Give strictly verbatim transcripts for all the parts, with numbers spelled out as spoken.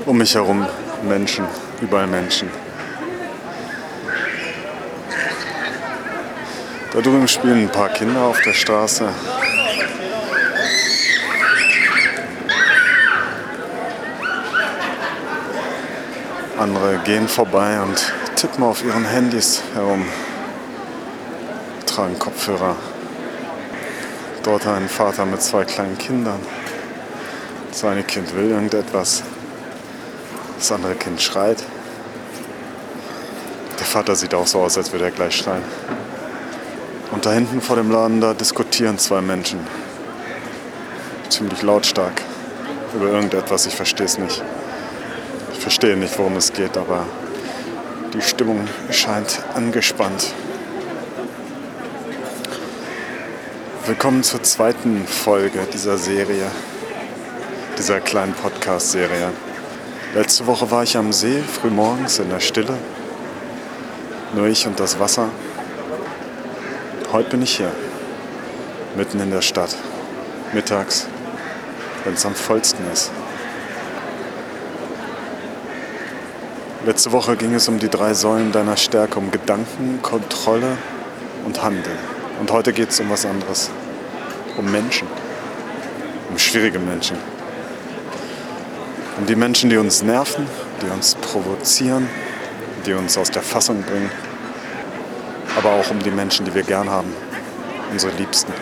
Um mich herum Menschen, überall Menschen. Da drüben spielen ein paar Kinder auf der Straße. Andere gehen vorbei und tippen auf ihren Handys herum, tragen Kopfhörer. Dort ein Vater mit zwei kleinen Kindern. Das eine Kind will irgendetwas. Das andere Kind schreit. Der Vater sieht auch so aus, als würde er gleich schreien. Und da hinten vor dem Laden, da diskutieren zwei Menschen. Ziemlich lautstark über irgendetwas, ich verstehe es nicht. Ich verstehe nicht, worum es geht, aber die Stimmung scheint angespannt. Willkommen zur zweiten Folge dieser Serie, dieser kleinen Podcast-Serie. Letzte Woche war ich am See, frühmorgens in der Stille. Nur ich und das Wasser. Heute bin ich hier, mitten in der Stadt, mittags, wenn es am vollsten ist. Letzte Woche ging es um die drei Säulen deiner Stärke, um Gedanken, Kontrolle und Handeln. Und heute geht es um was anderes, um Menschen, um schwierige Menschen. Um die Menschen, die uns nerven, die uns provozieren, die uns aus der Fassung bringen. Aber auch um die Menschen, die wir gern haben, unsere Liebsten.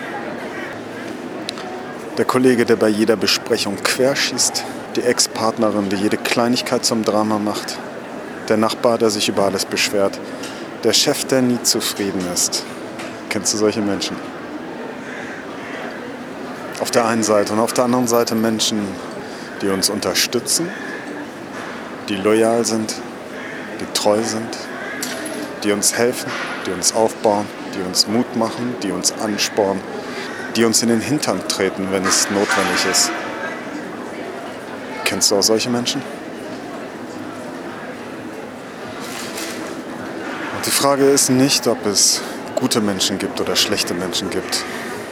Der Kollege, der bei jeder Besprechung querschießt, die Ex-Partnerin, die jede Kleinigkeit zum Drama macht, der Nachbar, der sich über alles beschwert, der Chef, der nie zufrieden ist. Kennst du solche Menschen? Auf der einen Seite und auf der anderen Seite Menschen, die uns unterstützen, die loyal sind, die treu sind, die uns helfen, die uns aufbauen, die uns Mut machen, die uns anspornen, die uns in den Hintern treten, wenn es notwendig ist. Kennst du auch solche Menschen? Und die Frage ist nicht, ob es gute Menschen gibt oder schlechte Menschen gibt.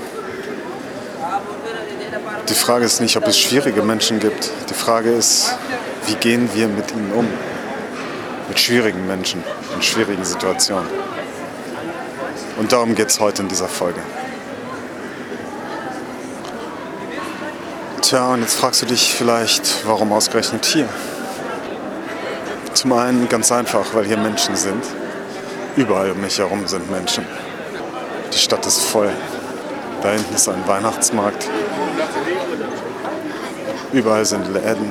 Die Frage ist nicht, ob es schwierige Menschen gibt. Die Frage ist, wie gehen wir mit ihnen um? Mit schwierigen Menschen, in schwierigen Situationen. Und darum geht es heute in dieser Folge. Tja, und jetzt fragst du dich vielleicht, warum ausgerechnet hier? Zum einen ganz einfach, weil hier Menschen sind. Überall um mich herum sind Menschen. Die Stadt ist voll. Da hinten ist ein Weihnachtsmarkt. Überall sind Läden.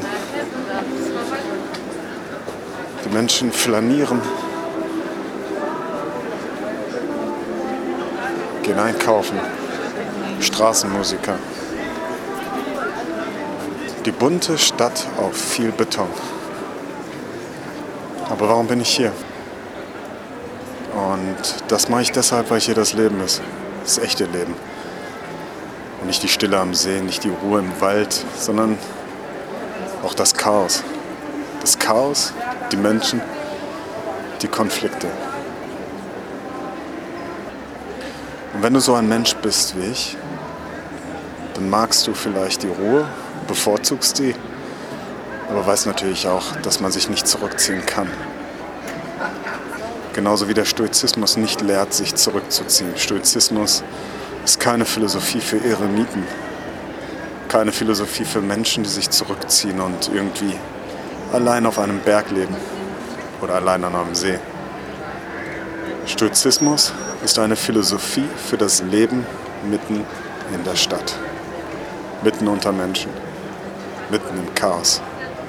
Die Menschen flanieren, gehen einkaufen, Straßenmusiker. Die bunte Stadt auf viel Beton. Aber warum bin ich hier? Und das mache ich deshalb, weil hier das Leben ist. Das echte Leben. Und nicht die Stille am See, nicht die Ruhe im Wald, sondern auch das Chaos. Das Chaos, die Menschen, die Konflikte. Und wenn du so ein Mensch bist wie ich, dann magst du vielleicht die Ruhe, bevorzugst die, aber weißt natürlich auch, dass man sich nicht zurückziehen kann. Genauso wie der Stoizismus nicht lehrt, sich zurückzuziehen. Stoizismus ist keine Philosophie für Eremiten, keine Philosophie für Menschen, die sich zurückziehen und irgendwie allein auf einem Berg leben oder allein an einem See. Stoizismus ist eine Philosophie für das Leben mitten in der Stadt, mitten unter Menschen, mitten im Chaos.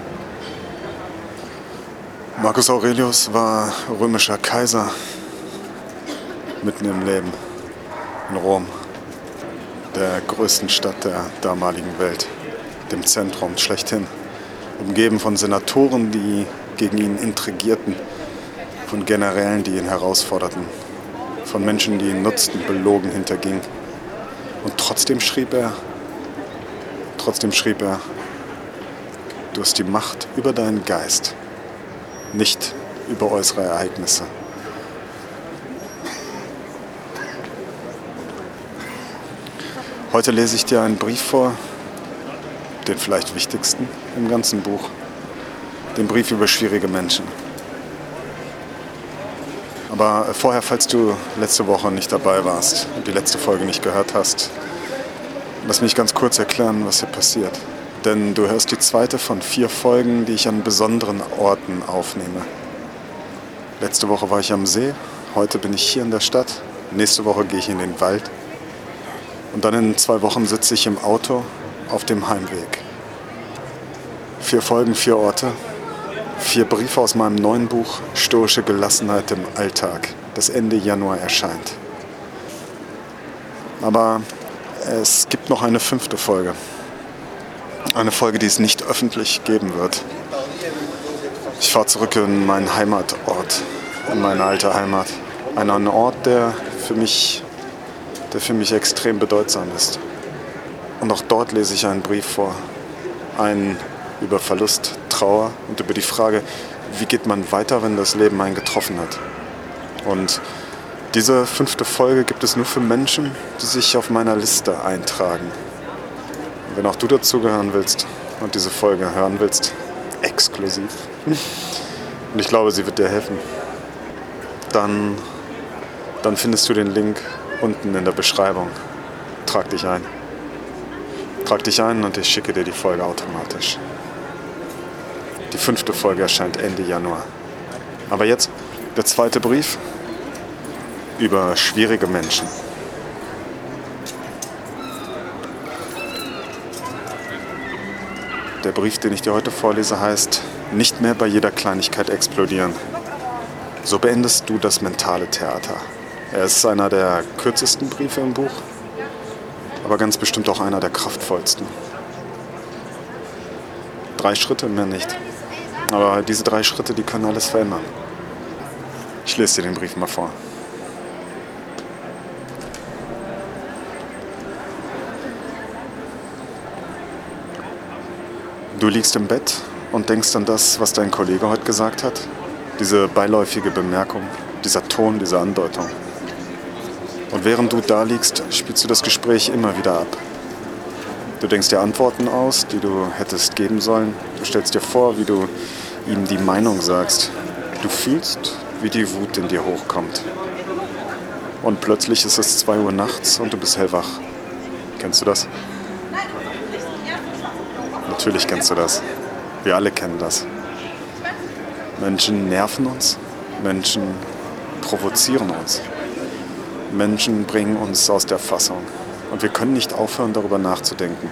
Marcus Aurelius war römischer Kaiser, mitten im Leben, in Rom, der größten Stadt der damaligen Welt, dem Zentrum schlechthin, umgeben von Senatoren, die gegen ihn intrigierten, von Generälen, die ihn herausforderten, von Menschen, die ihn nutzten, belogen hintergingen. Und trotzdem schrieb er, trotzdem schrieb er, du hast die Macht über deinen Geist, nicht über äußere Ereignisse. Heute lese ich dir einen Brief vor, den vielleicht wichtigsten im ganzen Buch, Den Brief über schwierige Menschen. Aber vorher, falls du letzte Woche nicht dabei warst und die letzte Folge nicht gehört hast, lass mich ganz kurz erklären, was hier passiert. Denn du hörst die zweite von vier Folgen, die ich an besonderen Orten aufnehme. Letzte Woche war ich am See, heute bin ich hier in der Stadt, nächste Woche gehe ich in den Wald und dann in zwei Wochen sitze ich im Auto auf dem Heimweg. Vier Folgen, vier Orte, vier Briefe aus meinem neuen Buch Stoische Gelassenheit im Alltag, das Ende Januar erscheint. Aber es gibt noch eine fünfte Folge. Eine Folge, die es nicht öffentlich geben wird. Ich fahre zurück in meinen Heimatort, in meine alte Heimat. Einen Ort, der für mich, der für mich extrem bedeutsam ist. Und auch dort lese ich einen Brief vor. Einen über Verlust, Trauer und über die Frage, wie geht man weiter, wenn das Leben einen getroffen hat. Und diese fünfte Folge gibt es nur für Menschen, die sich auf meiner Liste eintragen. Und wenn auch du dazugehören willst und diese Folge hören willst, exklusiv, und ich glaube, sie wird dir helfen, dann, dann findest du den Link unten in der Beschreibung. Trag dich ein. Trag dich ein und ich schicke dir die Folge automatisch. Die fünfte Folge erscheint Ende Januar. Aber jetzt der zweite Brief über schwierige Menschen. Der Brief, den ich dir heute vorlese, heißt: Nicht mehr bei jeder Kleinigkeit explodieren. So beendest du das mentale Theater. Er ist einer der kürzesten Briefe im Buch, aber ganz bestimmt auch einer der kraftvollsten. Drei Schritte, mehr nicht. Aber diese drei Schritte, die können alles verändern. Ich lese dir den Brief mal vor. Du liegst im Bett und denkst an das, was dein Kollege heute gesagt hat. Diese beiläufige Bemerkung, dieser Ton, diese Andeutung. Und während du da liegst, spielst du das Gespräch immer wieder ab. Du denkst dir Antworten aus, die du hättest geben sollen. Du stellst dir vor, wie du ihm die Meinung sagst. Du fühlst, wie die Wut in dir hochkommt. Und plötzlich ist es zwei Uhr nachts und du bist hellwach. Kennst du das? Natürlich kennst du das. Wir alle kennen das. Menschen nerven uns. Menschen provozieren uns. Menschen bringen uns aus der Fassung. Und wir können nicht aufhören, darüber nachzudenken.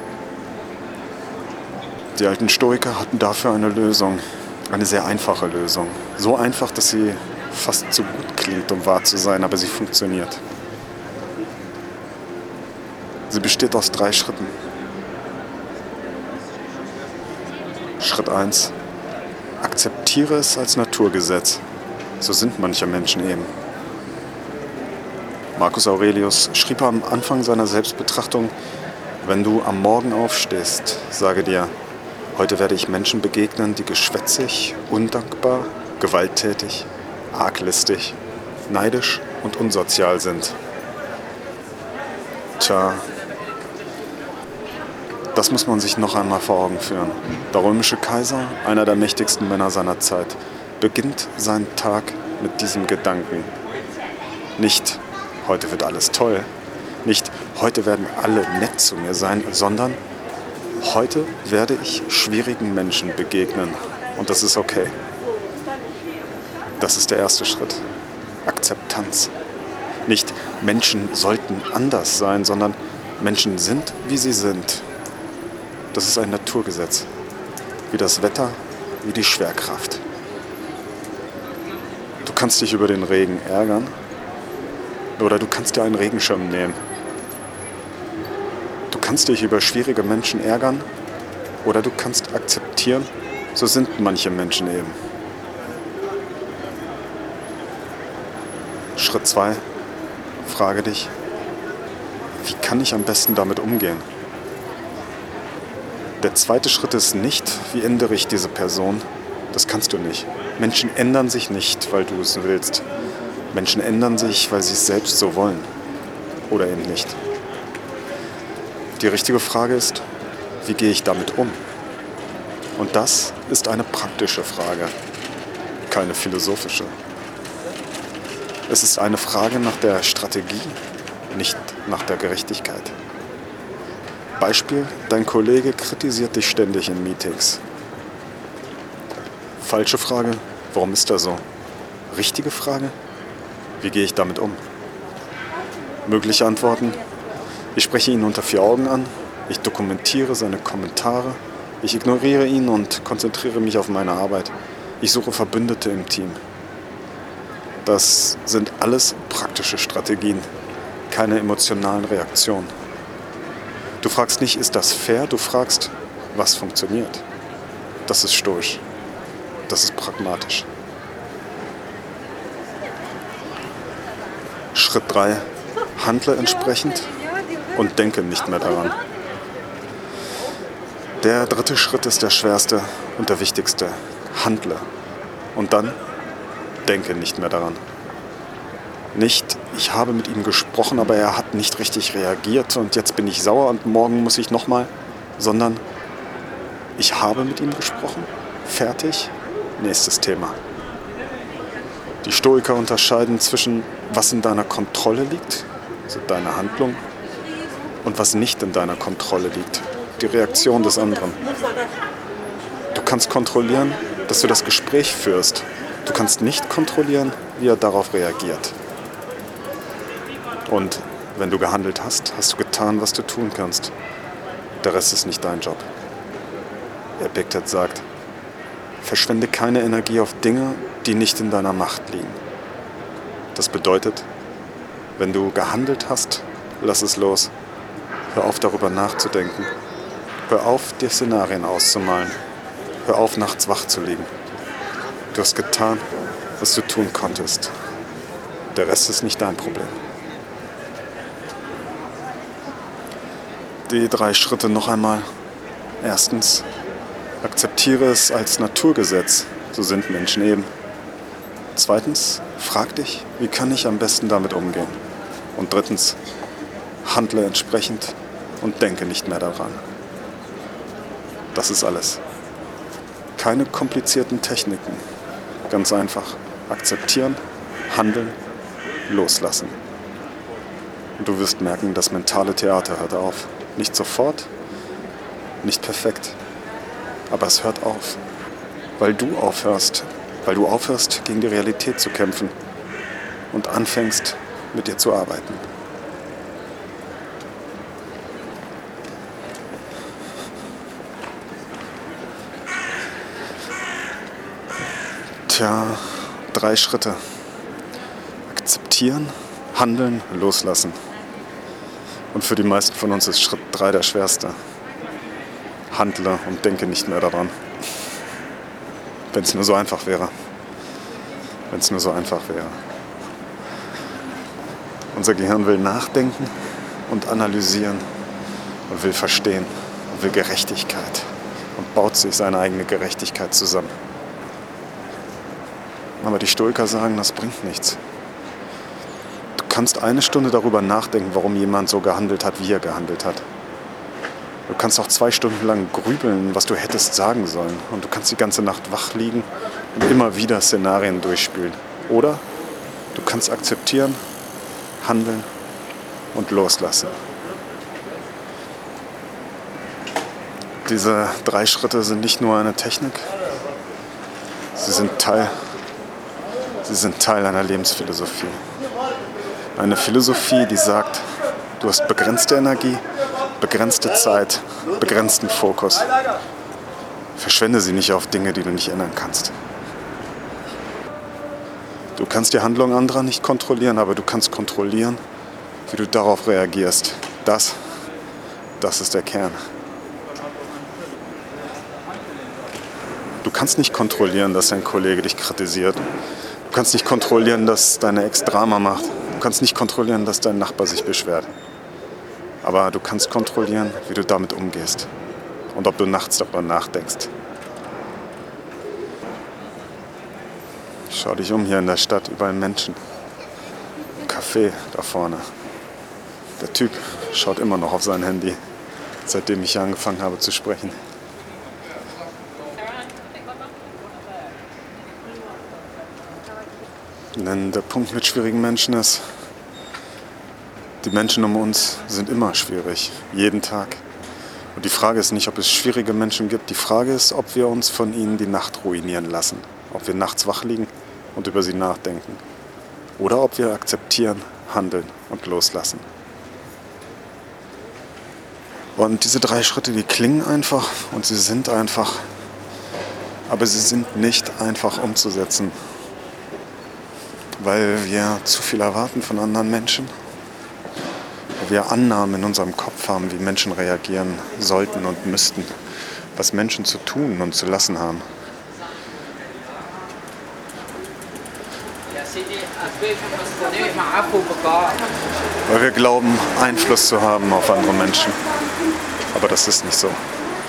Die alten Stoiker hatten dafür eine Lösung. Eine sehr einfache Lösung. So einfach, dass sie fast zu gut klingt, um wahr zu sein, aber sie funktioniert. Sie besteht aus drei Schritten. Schritt eins. Akzeptiere es als Naturgesetz. So sind manche Menschen eben. Marcus Aurelius schrieb am Anfang seiner Selbstbetrachtung: Wenn du am Morgen aufstehst, sage dir, heute werde ich Menschen begegnen, die geschwätzig, undankbar, gewalttätig, arglistig, neidisch und unsozial sind. Tja, das muss man sich noch einmal vor Augen führen. Der römische Kaiser, einer der mächtigsten Männer seiner Zeit, beginnt seinen Tag mit diesem Gedanken. Nicht, heute wird alles toll, nicht, heute werden alle nett zu mir sein, sondern heute werde ich schwierigen Menschen begegnen und das ist okay. Das ist der erste Schritt. Akzeptanz. Nicht Menschen sollten anders sein, sondern Menschen sind, wie sie sind. Das ist ein Naturgesetz. Wie das Wetter, wie die Schwerkraft. Du kannst dich über den Regen ärgern oder du kannst dir einen Regenschirm nehmen. Du kannst dich über schwierige Menschen ärgern oder du kannst akzeptieren, so sind manche Menschen eben. Schritt zwei. Frage dich, wie kann ich am besten damit umgehen? Der zweite Schritt ist nicht, wie ändere ich diese Person? Das kannst du nicht. Menschen ändern sich nicht, weil du es willst. Menschen ändern sich, weil sie es selbst so wollen. Oder eben nicht. Die richtige Frage ist, wie gehe ich damit um? Und das ist eine praktische Frage, keine philosophische. Es ist eine Frage nach der Strategie, nicht nach der Gerechtigkeit. Beispiel, dein Kollege kritisiert dich ständig in Meetings. Falsche Frage, warum ist er so? Richtige Frage, wie gehe ich damit um? Mögliche Antworten, ich spreche ihn unter vier Augen an, ich dokumentiere seine Kommentare, ich ignoriere ihn und konzentriere mich auf meine Arbeit. Ich suche Verbündete im Team. Das sind alles praktische Strategien, keine emotionalen Reaktionen. Du fragst nicht, ist das fair? Du fragst, was funktioniert? Das ist stoisch. Das ist pragmatisch. Schritt drei. Handle entsprechend und denke nicht mehr daran. Der dritte Schritt ist der schwerste und der wichtigste. Handle. Und dann denke nicht mehr daran. Nicht, ich habe mit ihm gesprochen, aber er hat nicht richtig reagiert und jetzt bin ich sauer und morgen muss ich nochmal, sondern ich habe mit ihm gesprochen, fertig, nächstes Thema. Die Stoiker unterscheiden zwischen, was in deiner Kontrolle liegt, also deine Handlung, und was nicht in deiner Kontrolle liegt, die Reaktion des anderen. Du kannst kontrollieren, dass du das Gespräch führst. Du kannst nicht kontrollieren, wie er darauf reagiert. Und wenn du gehandelt hast, hast du getan, was du tun kannst. Der Rest ist nicht dein Job. Epiktet sagt, verschwende keine Energie auf Dinge, die nicht in deiner Macht liegen. Das bedeutet, wenn du gehandelt hast, lass es los. Hör auf, darüber nachzudenken. Hör auf, dir Szenarien auszumalen. Hör auf, nachts wach zu liegen. Du hast getan, was du tun konntest. Der Rest ist nicht dein Problem. Die drei Schritte noch einmal. Erstens, akzeptiere es als Naturgesetz. So sind Menschen eben. Zweitens, frag dich, wie kann ich am besten damit umgehen? Und drittens, handle entsprechend und denke nicht mehr daran. Das ist alles. Keine komplizierten Techniken. Ganz einfach. Akzeptieren, handeln, loslassen. Und du wirst merken, das mentale Theater hört auf. Nicht sofort, nicht perfekt. Aber es hört auf. Weil du aufhörst. Weil du aufhörst, gegen die Realität zu kämpfen. Und anfängst, mit dir zu arbeiten. Tja, drei Schritte. Akzeptieren, handeln, loslassen. Und für die meisten von uns ist Schritt drei der schwerste. Handle und denke nicht mehr daran. Wenn es nur so einfach wäre. Wenn es nur so einfach wäre. Unser Gehirn will nachdenken und analysieren und will verstehen und will Gerechtigkeit und baut sich seine eigene Gerechtigkeit zusammen. Aber die Stoiker sagen, das bringt nichts. Du kannst eine Stunde darüber nachdenken, warum jemand so gehandelt hat, wie er gehandelt hat. Du kannst auch zwei Stunden lang grübeln, was du hättest sagen sollen. Und du kannst die ganze Nacht wach liegen und immer wieder Szenarien durchspielen. Oder du kannst akzeptieren, handeln und loslassen. Diese drei Schritte sind nicht nur eine Technik, sie sind Teil, sie sind Teil einer Lebensphilosophie. Eine Philosophie, die sagt, du hast begrenzte Energie, begrenzte Zeit, begrenzten Fokus. Verschwende sie nicht auf Dinge, die du nicht ändern kannst. Du kannst die Handlung anderer nicht kontrollieren, aber du kannst kontrollieren, wie du darauf reagierst. Das, das ist der Kern. Du kannst nicht kontrollieren, dass dein Kollege dich kritisiert. Du kannst nicht kontrollieren, dass deine Ex Drama macht. Du kannst nicht kontrollieren, dass dein Nachbar sich beschwert. Aber du kannst kontrollieren, wie du damit umgehst. Und ob du nachts darüber nachdenkst. Schau dich um hier in der Stadt, überall Menschen. Café da vorne. Der Typ schaut immer noch auf sein Handy, seitdem ich hier angefangen habe zu sprechen. Denn der Punkt mit schwierigen Menschen ist, die Menschen um uns sind immer schwierig, jeden Tag. Und die Frage ist nicht, ob es schwierige Menschen gibt. Die Frage ist, ob wir uns von ihnen die Nacht ruinieren lassen. Ob wir nachts wach liegen und über sie nachdenken. Oder ob wir akzeptieren, handeln und loslassen. Und diese drei Schritte, die klingen einfach und sie sind einfach, aber sie sind nicht einfach umzusetzen. Weil wir zu viel erwarten von anderen Menschen. Weil wir Annahmen in unserem Kopf haben, wie Menschen reagieren sollten und müssten. Was Menschen zu tun und zu lassen haben. Weil wir glauben, Einfluss zu haben auf andere Menschen. Aber das ist nicht so.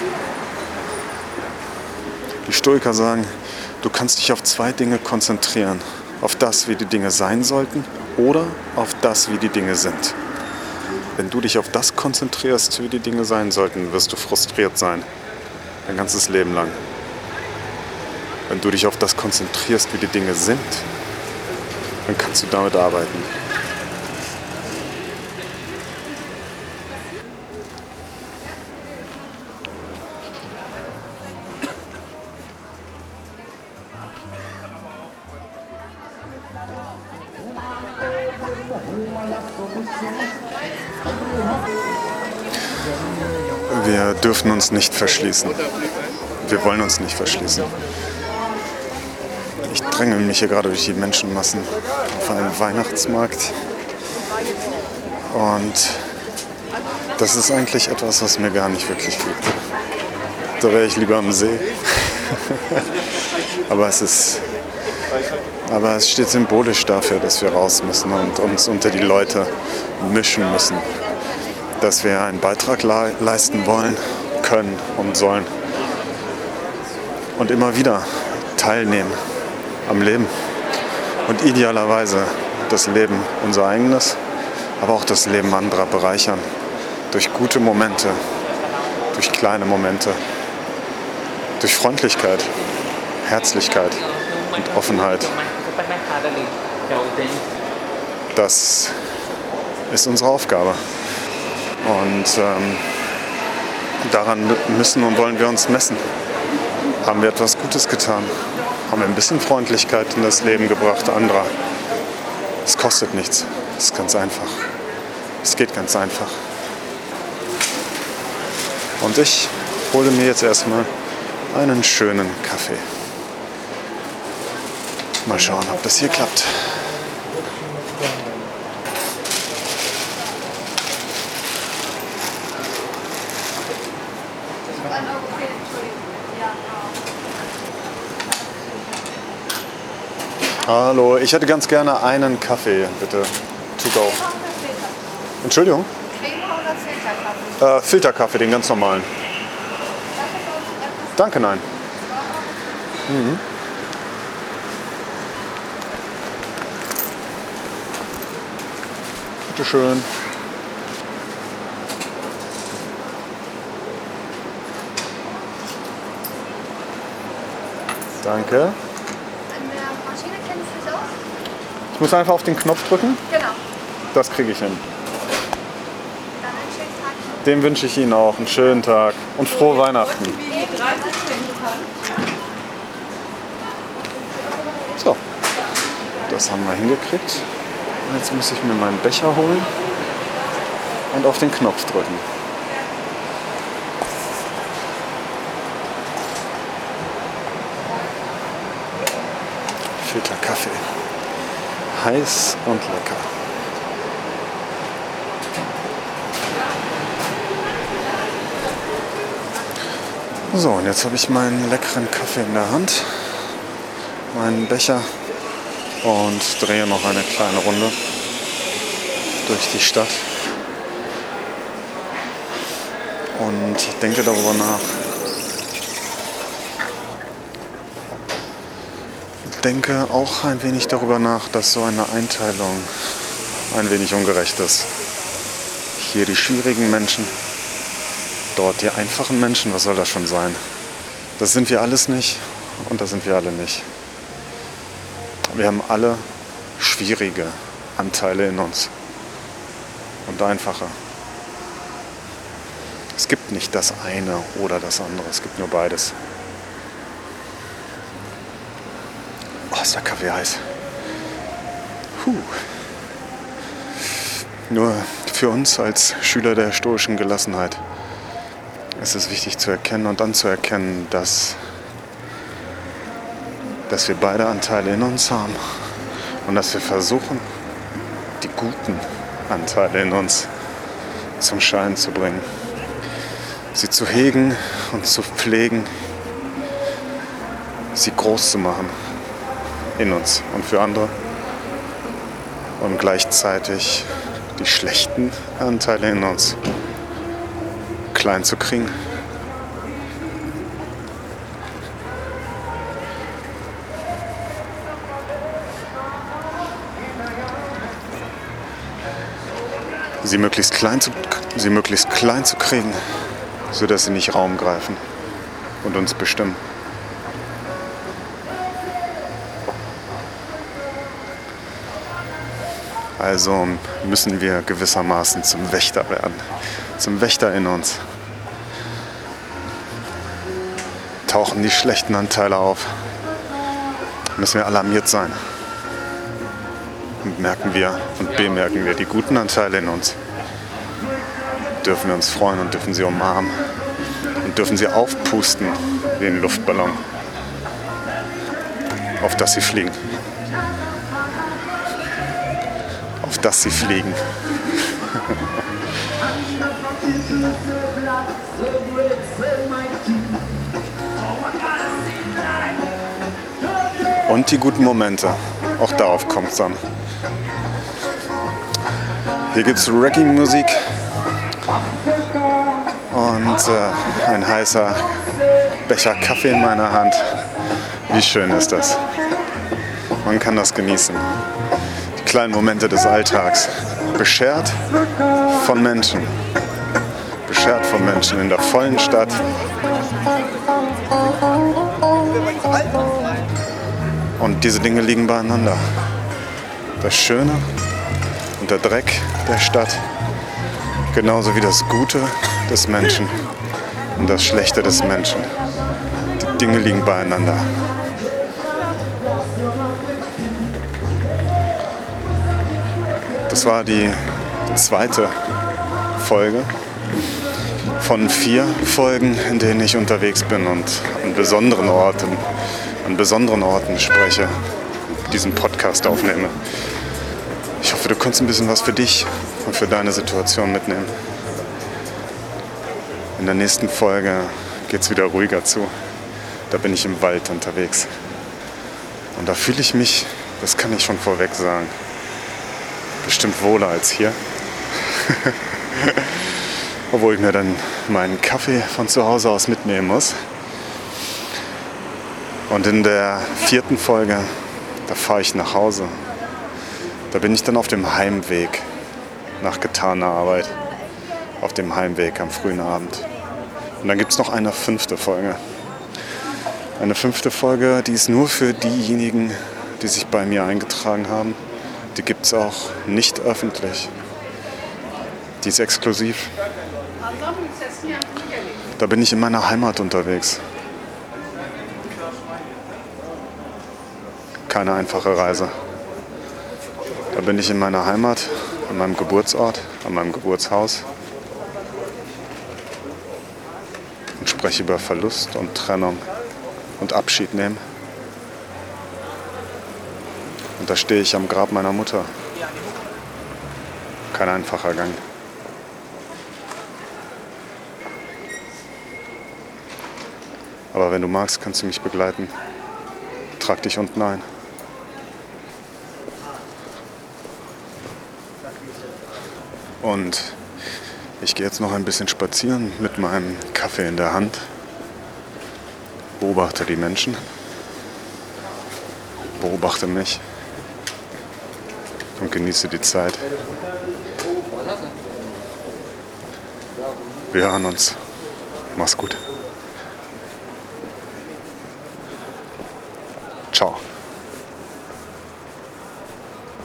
Die Stoiker sagen, du kannst dich auf zwei Dinge konzentrieren. Auf das, wie die Dinge sein sollten oder auf das, wie die Dinge sind. Wenn du dich auf das konzentrierst, wie die Dinge sein sollten, wirst du frustriert sein. Dein ganzes Leben lang. Wenn du dich auf das konzentrierst, wie die Dinge sind, dann kannst du damit arbeiten. Wir dürfen uns nicht verschließen. Wir wollen uns nicht verschließen. Ich dränge mich hier gerade durch die Menschenmassen auf einem Weihnachtsmarkt. Und das ist eigentlich etwas, was mir gar nicht wirklich liegt. Da wäre ich lieber am See. Aber es ist, aber es steht symbolisch dafür, dass wir raus müssen und uns unter die Leute mischen müssen. Dass wir einen Beitrag le- leisten wollen, können und sollen. Und immer wieder teilnehmen am Leben. Und idealerweise das Leben unser eigenes, aber auch das Leben anderer bereichern. Durch gute Momente, durch kleine Momente, durch Freundlichkeit, Herzlichkeit und Offenheit. Das ist unsere Aufgabe. Und ähm, daran müssen und wollen wir uns messen. Haben wir etwas Gutes getan? Haben wir ein bisschen Freundlichkeit in das Leben gebracht anderer? Es kostet nichts. Es ist ganz einfach. Es geht ganz einfach. Und ich hole mir jetzt erstmal einen schönen Kaffee. Mal schauen, ob das hier klappt. Hallo, ich hätte ganz gerne einen Kaffee, bitte. To go. Entschuldigung? Äh, Filterkaffee, den ganz normalen. Danke, nein. Mhm. Bitte schön. Danke. Ich muss einfach auf den Knopf drücken? Genau. Das kriege ich hin. Dann einen schönen Tag. Dem wünsche ich Ihnen auch einen schönen Tag und frohe Weihnachten. So, das haben wir hingekriegt. Und jetzt muss ich mir meinen Becher holen und auf den Knopf drücken. Filterkaffee. Heiß und lecker. So, und jetzt habe ich meinen leckeren Kaffee in der Hand, meinen Becher und drehe noch eine kleine Runde durch die Stadt und denke darüber nach. Denke auch ein wenig darüber nach, dass so eine Einteilung ein wenig ungerecht ist. Hier die schwierigen Menschen, dort die einfachen Menschen, was soll das schon sein? Das sind wir alles nicht und das sind wir alle nicht. Wir haben alle schwierige Anteile in uns und einfache. Es gibt nicht das eine oder das andere, es gibt nur beides. Oh, ist der Kaffee heiß. Puh. Nur für uns als Schüler der stoischen Gelassenheit ist es wichtig zu erkennen und anzuerkennen, dass, dass wir beide Anteile in uns haben und dass wir versuchen, die guten Anteile in uns zum Schein zu bringen. Sie zu hegen und zu pflegen, sie groß zu machen in uns und für andere und gleichzeitig die schlechten Anteile in uns klein zu kriegen. Sie möglichst klein zu, sie möglichst klein zu kriegen, sodass sie nicht Raum greifen und uns bestimmen. Also müssen wir gewissermaßen zum Wächter werden, zum Wächter in uns. Tauchen die schlechten Anteile auf, müssen wir alarmiert sein. Und merken wir und bemerken wir die guten Anteile in uns. Dürfen wir uns freuen und dürfen sie umarmen und dürfen sie aufpusten wie ein Luftballon, auf das sie fliegen. Auf das sie fliegen. Und die guten Momente, auch darauf kommt es an. Hier gibt es Reggae-Musik und äh, ein heißer Becher Kaffee in meiner Hand. Wie schön ist das? Man kann das genießen. Die kleinen Momente des Alltags. Beschert von Menschen. Beschert von Menschen in der vollen Stadt. Und diese Dinge liegen beieinander. Das Schöne und der Dreck der Stadt, genauso wie das Gute des Menschen und das Schlechte des Menschen. Die Dinge liegen beieinander. Das war die zweite Folge von vier Folgen, in denen ich unterwegs bin und an besonderen Orten, an besonderen Orten spreche, diesen Podcast aufnehme. Ich hoffe, du konntest ein bisschen was für dich und für deine Situation mitnehmen. In der nächsten Folge geht es wieder ruhiger zu. Da bin ich im Wald unterwegs. Und da fühle ich mich, das kann ich schon vorweg sagen, bestimmt wohler als hier. Obwohl ich mir dann meinen Kaffee von zu Hause aus mitnehmen muss. Und in der vierten Folge, da fahre ich nach Hause. Da bin ich dann auf dem Heimweg nach getaner Arbeit. Auf dem Heimweg am frühen Abend. Und dann gibt es noch eine fünfte Folge. Eine fünfte Folge, die ist nur für diejenigen, die sich bei mir eingetragen haben. Die gibt es auch nicht öffentlich. Die ist exklusiv. Da bin ich in meiner Heimat unterwegs. Keine einfache Reise. Da bin ich in meiner Heimat, an meinem Geburtsort, an meinem Geburtshaus und spreche über Verlust und Trennung und Abschied nehmen. Und da stehe ich am Grab meiner Mutter. Kein einfacher Gang. Aber wenn du magst, kannst du mich begleiten. Trag dich unten ein. Und ich gehe jetzt noch ein bisschen spazieren mit meinem Kaffee in der Hand. Beobachte die Menschen. Beobachte mich. Und genieße die Zeit. Wir hören uns. Mach's gut. Ciao.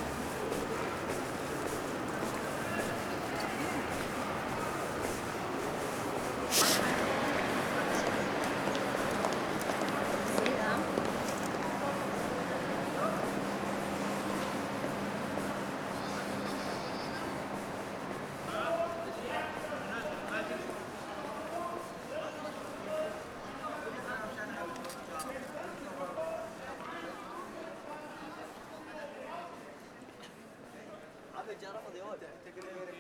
Te, te quería ver